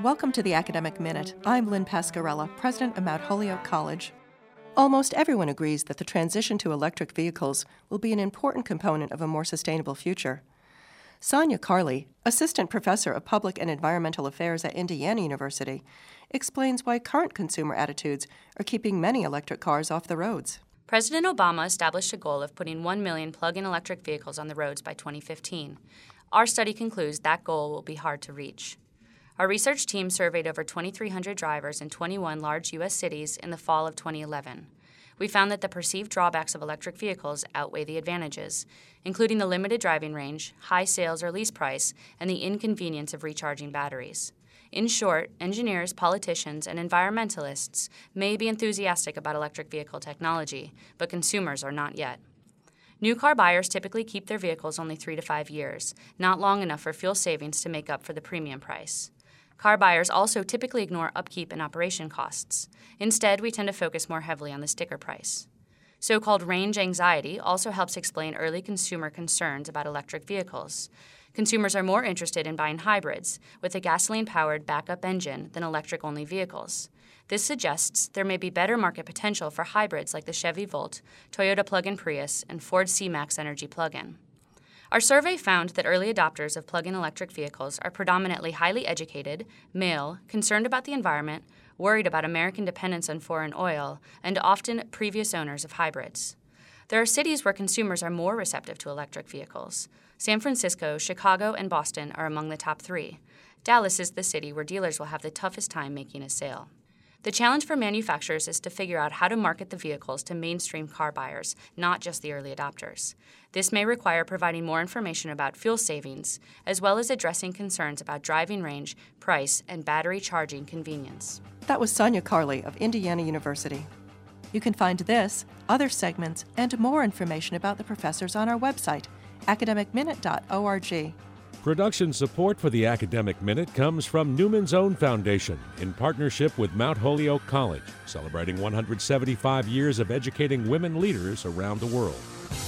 Welcome to the Academic Minute. I'm Lynn Pascarella, president of Mount Holyoke College. Almost everyone agrees that the transition to electric vehicles will be an important component of a more sustainable future. Sonia Carley, assistant professor of public and environmental affairs at Indiana University, explains why current consumer attitudes are keeping many electric cars off the roads. President Obama established a goal of putting 1 million plug-in electric vehicles on the roads by 2015. Our study concludes that goal will be hard to reach. Our research team surveyed over 2,300 drivers in 21 large U.S. cities in the fall of 2011. We found that the perceived drawbacks of electric vehicles outweigh the advantages, including the limited driving range, high sales or lease price, and the inconvenience of recharging batteries. In short, engineers, politicians, and environmentalists may be enthusiastic about electric vehicle technology, but consumers are not yet. New car buyers typically keep their vehicles only 3 to 5 years, not long enough for fuel savings to make up for the premium price. Car buyers also typically ignore upkeep and operation costs. Instead, we tend to focus more heavily on the sticker price. So-called range anxiety also helps explain early consumer concerns about electric vehicles. Consumers are more interested in buying hybrids with a gasoline-powered backup engine than electric-only vehicles. This suggests there may be better market potential for hybrids like the Chevy Volt, Toyota plug-in Prius, and Ford C-Max Energy plug-in. Our survey found that early adopters of plug-in electric vehicles are predominantly highly educated, male, concerned about the environment, worried about American dependence on foreign oil, and often previous owners of hybrids. There are cities where consumers are more receptive to electric vehicles. San Francisco, Chicago, and Boston are among the top 3. Dallas is the city where dealers will have the toughest time making a sale. The challenge for manufacturers is to figure out how to market the vehicles to mainstream car buyers, not just the early adopters. This may require providing more information about fuel savings, as well as addressing concerns about driving range, price, and battery charging convenience. That was Sonia Carley of Indiana University. You can find this, other segments, and more information about the professors on our website, academicminute.org. Production support for the Academic Minute comes from Newman's Own Foundation in partnership with Mount Holyoke College, celebrating 175 years of educating women leaders around the world.